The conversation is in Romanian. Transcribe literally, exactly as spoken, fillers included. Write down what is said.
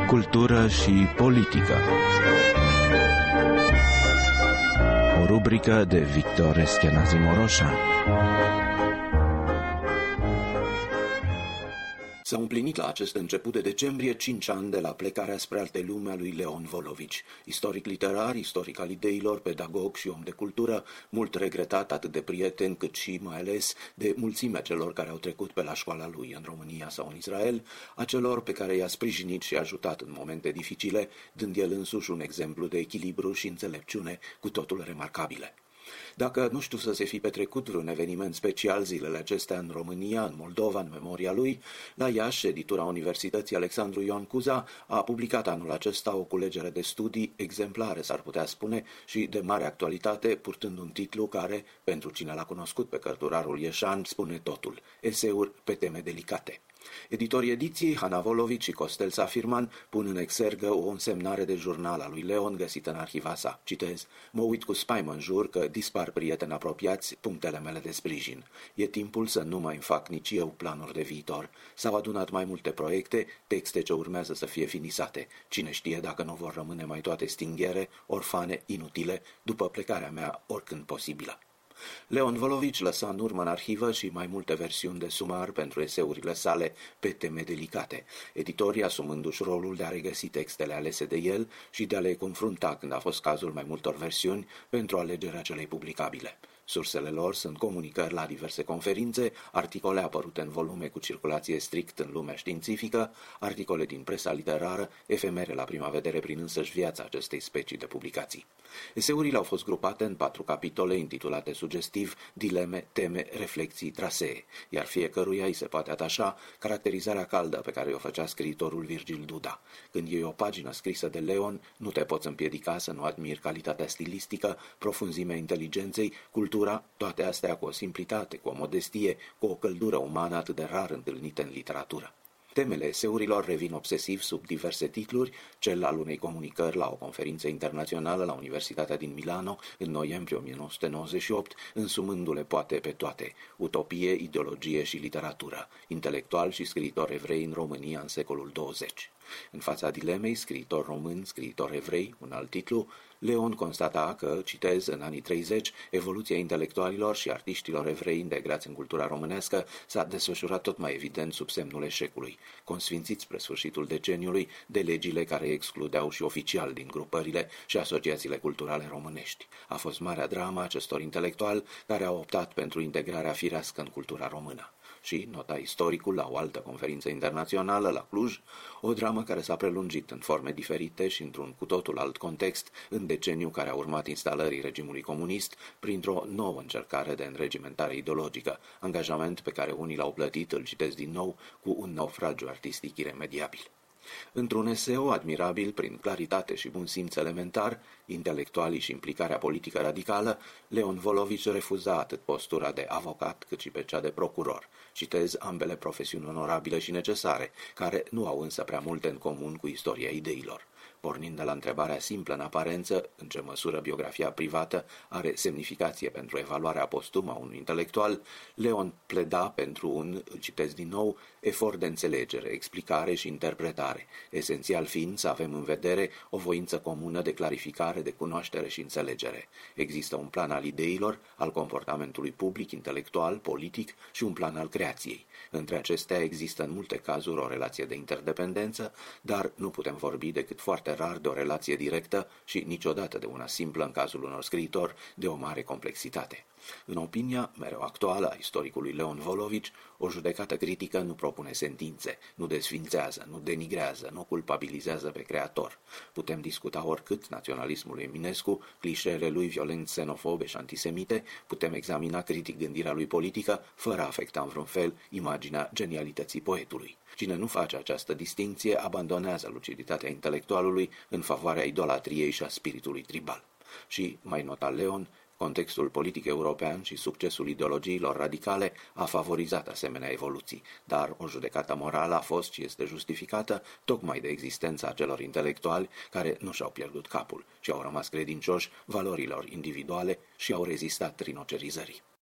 Cultură și politică. O rubrică de Victor Eschenazi Moroșan. S-au împlinit la acest început de decembrie cinci ani de la plecarea spre alte lume a lui Leon Volovici, istoric literar, istoric al ideilor, pedagog și om de cultură, mult regretat atât de prieten cât și, mai ales, de mulțimea celor care au trecut pe la școala lui în România sau în Israel, a celor pe care i-a sprijinit și ajutat în momente dificile, dând el însuși un exemplu de echilibru și înțelepciune cu totul remarcabile. Dacă nu știu să se fi petrecut vreun eveniment special zilele acestea în România, în Moldova, în memoria lui, la Iași, editura Universității Alexandru Ioan Cuza a publicat anul acesta o culegere de studii exemplare, s-ar putea spune, și de mare actualitate, purtând un titlu care, pentru cine l-a cunoscut pe cărturarul ieșan, spune totul: eseuri pe teme delicate. Editorii ediției, Hana Volovici și Costel Safirman, pun în exergă o însemnare de jurnal a lui Leon găsită în arhiva sa. Citez: mă uit cu spaimă în jur că dispar prieteni apropiați, punctele mele de sprijin. E timpul să nu mai îmi fac nici eu planuri de viitor. S-au adunat mai multe proiecte, texte ce urmează să fie finisate. Cine știe dacă nu vor rămâne mai toate stinghiere, orfane, inutile, după plecarea mea oricând posibilă. Leon Volovici lăsa în urmă în arhivă și mai multe versiuni de sumar pentru eseurile sale pe teme delicate, editorii asumându-și rolul de a regăsi textele alese de el și de a le confrunta când a fost cazul mai multor versiuni pentru alegerea celei publicabile. Sursele lor sunt comunicări la diverse conferințe, articole apărute în volume cu circulație strict în lumea științifică, articole din presa literară, efemere la prima vedere prin însăși viața acestei specii de publicații. Eseurile au fost grupate în patru capitole intitulate sugestiv Dileme, teme, reflexii, trasee, iar fiecăruia îi se poate atașa caracterizarea caldă pe care o făcea scriitorul Virgil Duda. Când iei o pagină scrisă de Leon, nu te poți împiedica să nu admiri calitatea stilistică, profunzimea inteligenței, cultura, toate astea cu o simplitate, cu o modestie, cu o căldură umană atât de rar întâlnite în literatură. Temele eseurilor revin obsesiv sub diverse titluri, cel al unei comunicări la o conferință internațională la Universitatea din Milano în noiembrie o mie nouă sute nouăzeci și opt, însumându-le poate pe toate: utopie, ideologie și literatură, intelectual și scriitor evrei în România în secolul douăzeci. În fața dilemei, scriitor român, scriitor evrei, un alt titlu, Leon constata că, citez, în anii treizeci, evoluția intelectualilor și artiștilor evrei integrați în cultura românească s-a desfășurat tot mai evident sub semnul eșecului, consfințiți spre sfârșitul deceniului de legile care excludeau și oficial din grupările și asociațiile culturale românești. A fost marea dramă acestor intelectuali care au optat pentru integrarea firească în cultura română. Și, nota istoricul la o altă conferință internațională la Cluj, o dramă care s-a prelungit în forme diferite și într-un cu totul alt context în deceniul care a urmat instalării regimului comunist printr-o nouă încercare de înregimentare ideologică, angajament pe care unii l-au plătit, îl citesc din nou, cu un naufragiu artistic iremediabil. Într-un eseu admirabil prin claritate și bun simț elementar, intelectualii și implicarea politică radicală, Leon Volovici refuza atât postura de avocat cât și pe cea de procuror. Citez ambele profesiuni onorabile și necesare, care nu au însă prea multe în comun cu istoria ideilor. Pornind de la întrebarea simplă în aparență, în ce măsură biografia privată are semnificație pentru evaluarea postumă a unui intelectual, Leon pleda pentru un, îl citesc din nou, efort de înțelegere, explicare și interpretare, esențial fiind să avem în vedere o voință comună de clarificare, de cunoaștere și înțelegere. Există un plan al ideilor, al comportamentului public, intelectual, politic și un plan al creației. Între acestea există în multe cazuri o relație de interdependență, dar nu putem vorbi decât foarte rar de o relație directă și niciodată de una simplă în cazul unor scriitori de o mare complexitate. În opinia mereu actuală a istoricului Leon Volovici, o judecată critică nu propune sentințe, nu desfințează, nu denigrează, nu culpabilizează pe creator. Putem discuta oricât naționalismul lui Eminescu, clișeele lui violent xenofobe și antisemite, putem examina critic gândirea lui politică, fără a afecta în vreun fel imaginea genialității poetului. Cine nu face această distinție abandonează luciditatea intelectualului în favoarea idolatriei și a spiritului tribal. Și, mai nota Leon, contextul politic european și succesul ideologiilor radicale a favorizat asemenea evoluții, dar o judecată morală a fost și este justificată tocmai de existența acelor intelectuali care nu și-au pierdut capul și au rămas credincioși valorilor individuale și au rezistat rinocerizării.